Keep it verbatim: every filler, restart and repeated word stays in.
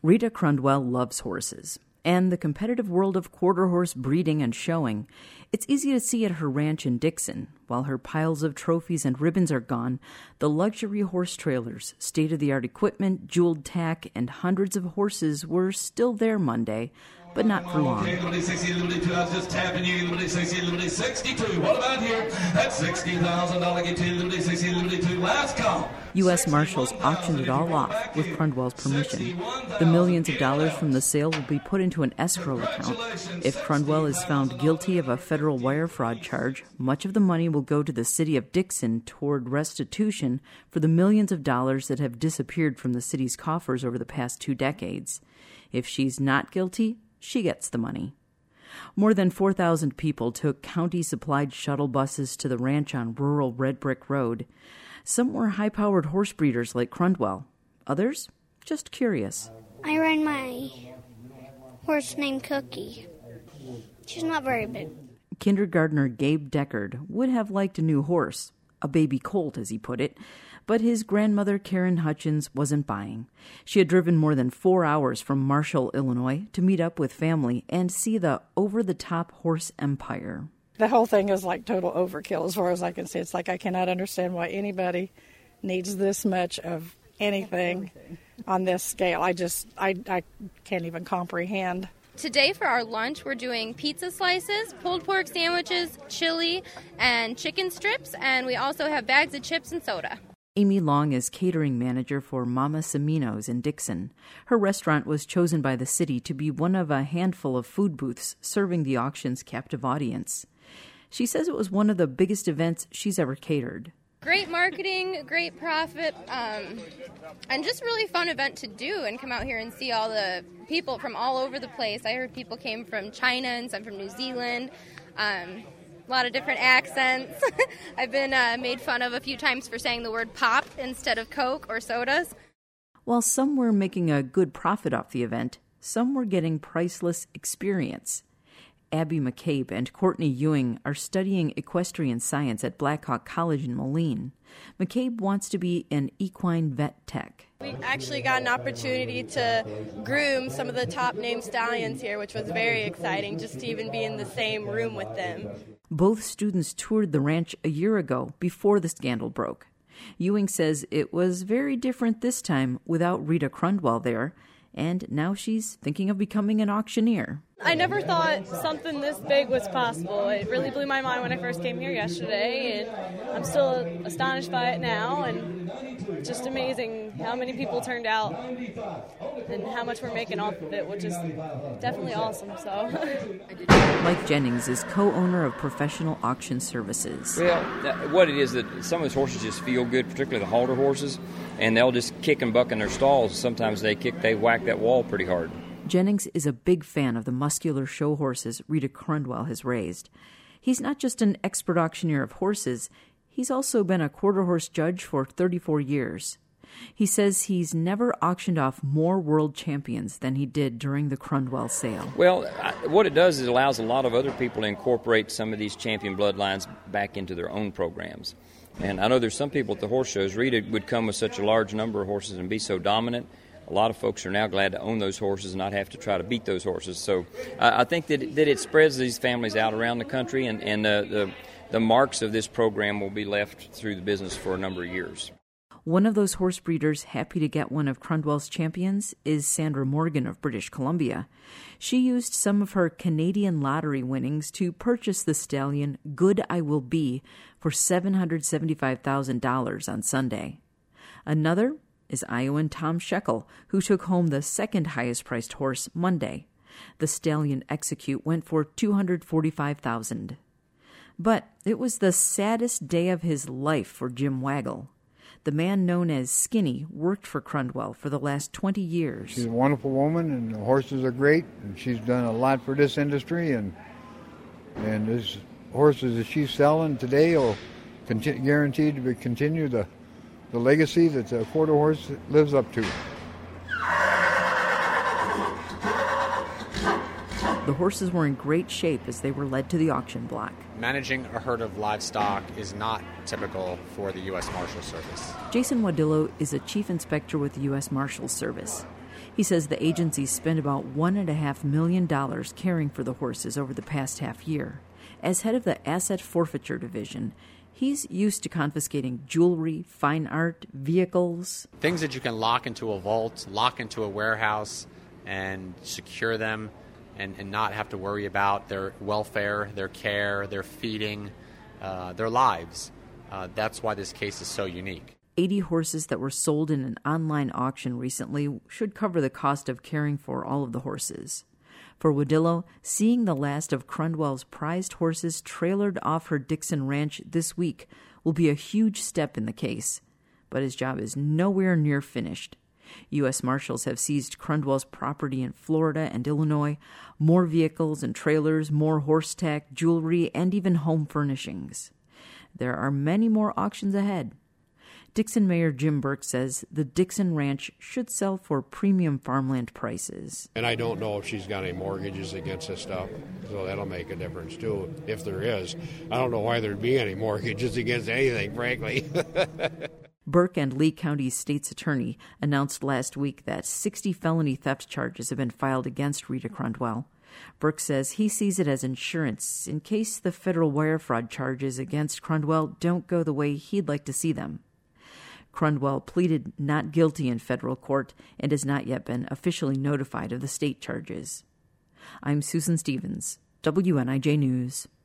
Rita Crundwell loves horses and the competitive world of quarter horse breeding and showing. It's easy to see at her ranch in Dixon. While her piles of trophies and ribbons are gone, the luxury horse trailers, state-of-the-art equipment, jeweled tack, and hundreds of horses were still there Monday, but not for long. Okay, Liberty sixty, Liberty two, I was just tapping you, Liberty sixty, Liberty sixty-two. What about here? That's sixty thousand dollars get to Liberty sixty, Liberty two, last call. U S Marshals auctioned it all off with Crundwell's permission. The millions of dollars from the sale will be put into an escrow account. If Crundwell is found guilty of a federal wire fraud charge, much of the money will go to the city of Dixon toward restitution for the millions of dollars that have disappeared from the city's coffers over the past two decades. If she's not guilty, she gets the money. More than four thousand people took county-supplied shuttle buses to the ranch on rural Red Brick Road. Some were high-powered horse breeders like Crundwell. Others, just curious. I ride my horse named Cookie. She's not very big. Kindergartner Gabe Deckard would have liked a new horse, a baby colt as he put it, but his grandmother Karen Hutchins wasn't buying. She had driven more than four hours from Marshall, Illinois, to meet up with family and see the over-the-top horse empire. The whole thing is like total overkill as far as I can see. It's like I cannot understand why anybody needs this much of anything on this scale. I just, I, I can't even comprehend. Today for our lunch, we're doing pizza slices, pulled pork sandwiches, chili, and chicken strips, and we also have bags of chips and soda. Amy Long is catering manager for Mama Semino's in Dixon. Her restaurant was chosen by the city to be one of a handful of food booths serving the auction's captive audience. She says it was one of the biggest events she's ever catered. Great marketing, great profit, um, and just really fun event to do and come out here and see all the people from all over the place. I heard people came from China and some from New Zealand. Um, a lot of different accents. I've been uh, made fun of a few times for saying the word pop instead of Coke or sodas. While some were making a good profit off the event, some were getting priceless experience. Abby McCabe and Courtney Ewing are studying equestrian science at Blackhawk College in Moline. McCabe wants to be an equine vet tech. We actually got an opportunity to groom some of the top named stallions here, which was very exciting, just to even be in the same room with them. Both students toured the ranch a year ago, before the scandal broke. Ewing says it was very different this time without Rita Crundwell there, and now she's thinking of becoming an auctioneer. I never thought something this big was possible. It really blew my mind when I first came here yesterday, and I'm still astonished by it now, and just amazing how many people turned out and how much we're making off of it, which is definitely awesome. So, Mike Jennings is co-owner of Professional Auction Services. Well, what it is that some of those horses just feel good, particularly the halter horses, and they'll just kick and buck in their stalls. Sometimes they kick, they whack that wall pretty hard. Jennings is a big fan of the muscular show horses Rita Crundwell has raised. He's not just an expert auctioneer of horses, he's also been a quarter horse judge for thirty-four years. He says he's never auctioned off more world champions than he did during the Crundwell sale. Well, I, what it does is it allows a lot of other people to incorporate some of these champion bloodlines back into their own programs. And I know there's some people at the horse shows. Rita would come with such a large number of horses and be so dominant. A lot of folks are now glad to own those horses and not have to try to beat those horses. So uh, I think that, that it spreads these families out around the country, and, and uh, the, the marks of this program will be left through the business for a number of years. One of those horse breeders happy to get one of Crundwell's champions is Sandra Morgan of British Columbia. She used some of her Canadian lottery winnings to purchase the stallion Good I Will Be for seven hundred seventy-five thousand dollars on Sunday. Another is Iowan Tom Shekel, who took home the second highest-priced horse Monday. The stallion Execute went for two hundred forty-five thousand dollars. But it was the saddest day of his life for Jim Waggle. The man known as Skinny worked for Crundwell for the last twenty years. She's a wonderful woman, and the horses are great, and she's done a lot for this industry, and and these horses that she's selling today will conti- guaranteed to be, continue the the legacy that the quarter horse lives up to. The horses were in great shape as they were led to the auction block. Managing a herd of livestock is not typical for the U S Marshal Service. Jason Wadillo is a chief inspector with the U S Marshals Service. He says the agency spent about one and a half million dollars caring for the horses over the past half year. As head of the Asset Forfeiture Division, he's used to confiscating jewelry, fine art, vehicles. Things that you can lock into a vault, lock into a warehouse, and secure them and, and not have to worry about their welfare, their care, their feeding, uh, their lives. Uh, that's why this case is so unique. eighty horses that were sold in an online auction recently should cover the cost of caring for all of the horses. For Wadillo, seeing the last of Crundwell's prized horses trailered off her Dixon Ranch this week will be a huge step in the case. But his job is nowhere near finished. U S Marshals have seized Crundwell's property in Florida and Illinois, more vehicles and trailers, more horse tack, jewelry, and even home furnishings. There are many more auctions ahead. Dixon Mayor Jim Burke says the Dixon Ranch should sell for premium farmland prices. And I don't know if she's got any mortgages against this stuff, so that'll make a difference too, if there is. I don't know why there'd be any mortgages against anything, frankly. Burke and Lee County State's Attorney announced last week that sixty felony theft charges have been filed against Rita Crundwell. Burke says he sees it as insurance in case the federal wire fraud charges against Crundwell don't go the way he'd like to see them. Crundwell pleaded not guilty in federal court and has not yet been officially notified of the state charges. I'm Susan Stevens, W N I J News.